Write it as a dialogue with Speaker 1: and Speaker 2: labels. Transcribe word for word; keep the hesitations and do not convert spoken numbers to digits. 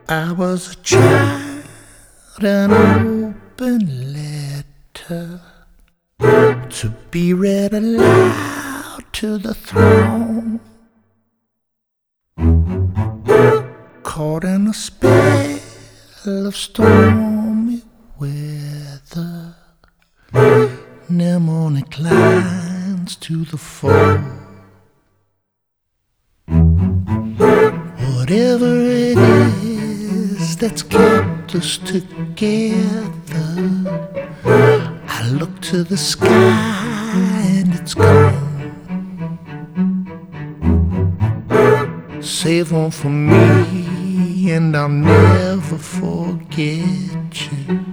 Speaker 1: I was a child, an open letter to be read aloud to the throne, caught in a spell of stormy weather, mnemonic lines to the fore. Whatever it is that's kept us together, I look to the sky and it's gone. Save one for me and I'll never forget you.